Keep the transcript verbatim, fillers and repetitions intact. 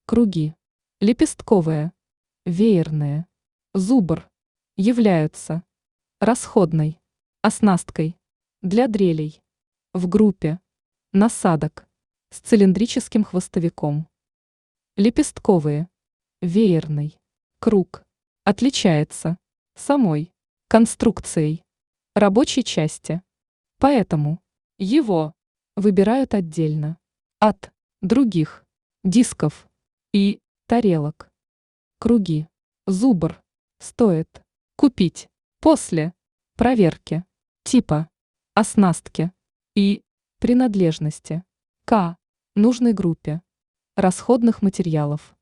Круги. Лепестковые. Веерные. Зубр. Являются расходной оснасткой для дрелей в группе насадок с цилиндрическим хвостовиком. Лепестковые. Веерный круг отличается самой конструкцией рабочей части, поэтому его выбирают отдельно от других дисков и тарелок. Круги зубр стоит купить после проверки типа оснастки и принадлежности к нужной группе расходных материалов.